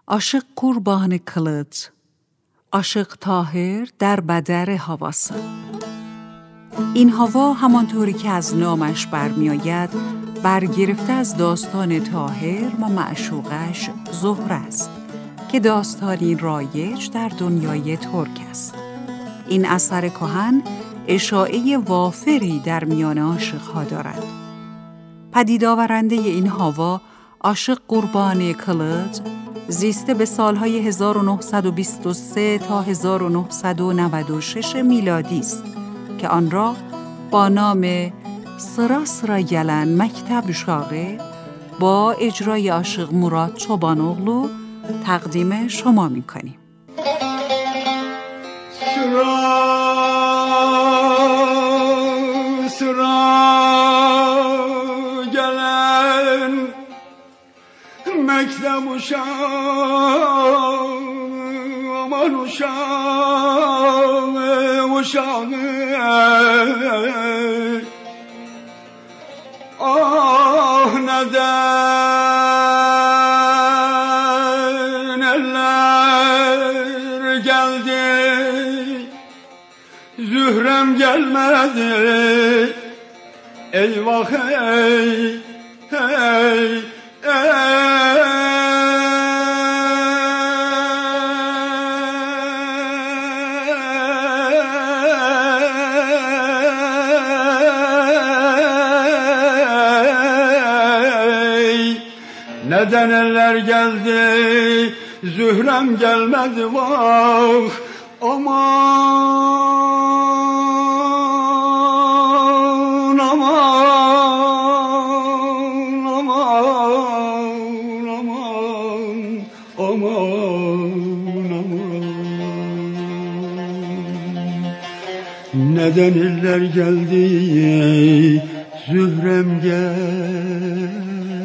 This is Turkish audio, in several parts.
عاشق قربان کلت، عاشق طاهر در بدر هواست. این هوا همانطوری که از نامش برمیآید برگرفته از داستان طاهر و معشوقش زهره است که داستانی رایج در دنیای ترک است. این اثر کهن اشاعه وافری در میان عاشق‌ها دارد. پدید آورنده این هوا عاشق قربان کلت زیسته به سالهای 1923 تا 1996 میلادی است که آن را با نام سرا سرا گلن مکتب شاغل با اجرای عاشق مراد چوبانوغلو تقدیم شما می‌کنیم. سرا سرا گلن مکتب uşağı aman uşağı ah neden eller geldi Zührem gelmedi eyvah ey ey Neden eller geldi, Zührem gelmedi vah, aman, aman, aman, aman, aman, aman. Neden eller geldi, Zührem gelmedi.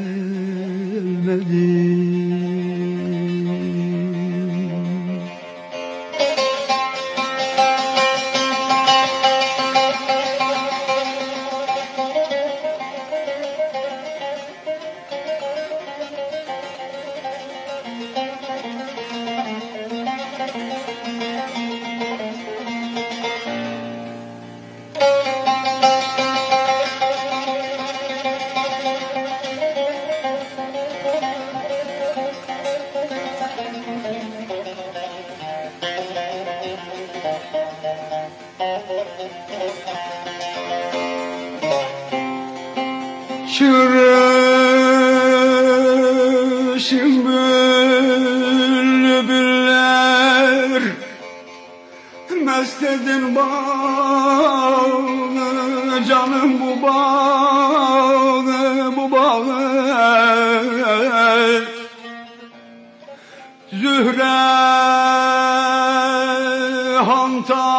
Çırışın bülbüller mest edin bağı canım bu bağı Zühre Han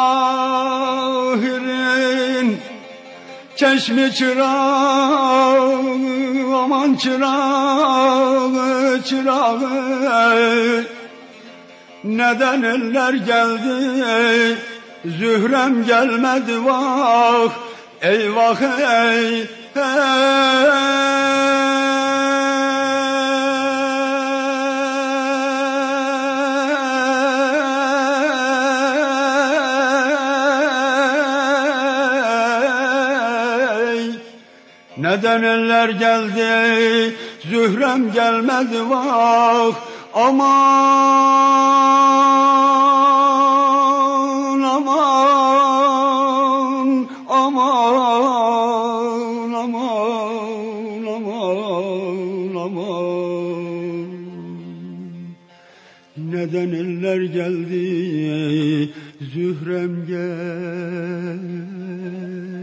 Tahir'in çeşmi çırağı aman çırağı çırağı Neden eller geldi Zührem gelmedi vah eyvah ey Neden eller geldi, Zührem gelmedi vah, aman, aman, aman, aman, aman, aman. Neden eller geldi, Zührem gelmedi.